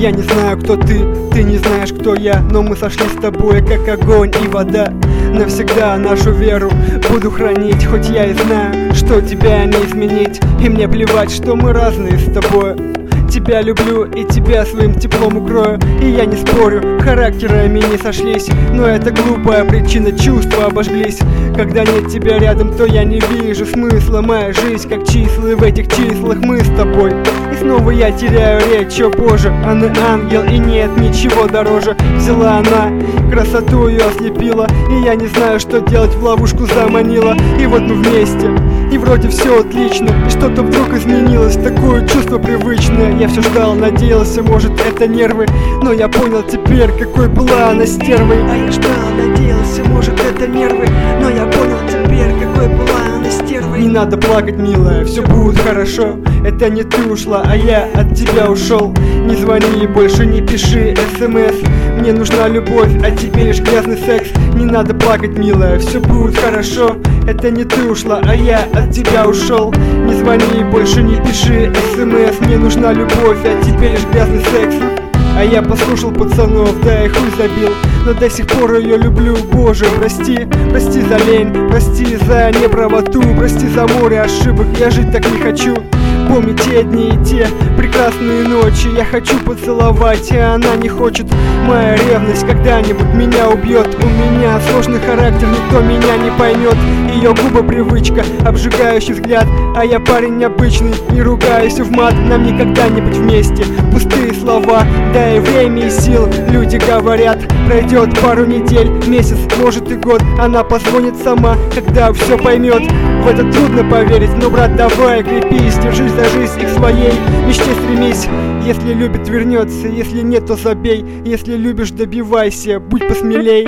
Я не знаю, кто ты не знаешь, кто я, но мы сошлись с тобой, как огонь и вода. Навсегда нашу веру буду хранить, хоть я и знаю, что тебя не изменить. И мне плевать, что мы разные с тобой. Тебя люблю и тебя своим теплом укрою. И я не спорю, характерами не сошлись, но это глупая причина, чувства обожглись. Когда нет тебя рядом, то я не вижу смысла. Моя жизнь как числа, и в этих числах мы с тобой. И снова я теряю речь, о боже, она ангел, и нет ничего дороже. Взяла она, красоту ее ослепила, и я не знаю, что делать, в ловушку заманила. И вот мы вместе, и вроде все отлично, и что-то вдруг изменилось, такое чувство привычное. Я все ждал, надеялся, может это нервы, но я понял теперь, какой была она стервой. А я ждал, надеялся, может это нервы, но я понял теперь, какой была она стервой. Не надо плакать, милая, все будет хорошо. Это не ты ушла, а я от тебя ушел. Не звони, больше не пиши смс. Мне нужна любовь, а тебе лишь грязный секс. Не надо плакать, милая, все будет хорошо. Это не ты ушла, а я от тебя ушел. Не звони, больше не пиши смс. Мне нужна любовь, а тебе лишь грязный секс. А я послушал пацанов, да и хуй забил, но до сих пор ее люблю. Боже, прости, прости за лень, прости за неправоту, прости за море ошибок, я жить так не хочу. Помни те дни и те прекрасные ночи. Я хочу поцеловать, а она не хочет. Моя ревность когда-нибудь меня убьет. У меня сложный характер, никто меня не поймет. Ее губы привычка, обжигающий взгляд. А я парень необычный, не ругаюсь в мат. Нам никогда не быть вместе, пустые слова. Да и время и сил, люди говорят. Пройдет пару недель, месяц, может и год. Она позвонит сама, когда все поймет. В это трудно поверить, но, брат, давай крепись, держись за жизнь и к своей мечте стремись. Если любит, вернется, если нет, то забей. Если любишь, добивайся, будь посмелей.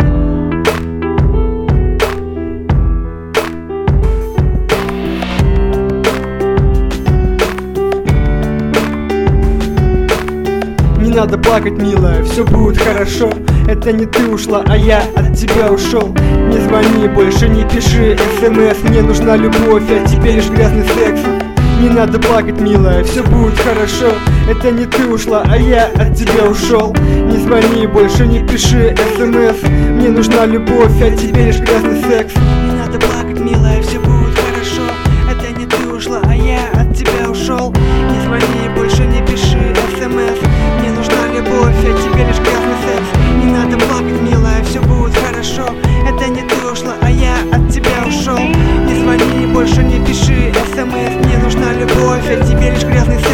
Не надо плакать, милая, все будет хорошо. Это не ты ушла, а я от тебя ушел. Не звони, больше не пиши смс. Мне нужна любовь, а тебе лишь грязный секс. Не надо плакать, милая, все будет хорошо. Это не ты ушла, а я от тебя ушел. Не звони, больше не пиши смс. Мне нужна любовь, а тебе лишь грязный секс. Не надо плакать, милая, все будет хорошо. Это не ты ушла, а я от тебя ушел. Не звони, больше не пиши смс. Мне нужна любовь, а тебе лишь грязный секс. Не надо плакать, милая, все будет хорошо. Это не ты ушла, а я от тебя ушел. Не звони, больше не пиши смс. Мне нужна любовь, а тебе лишь грязный секс.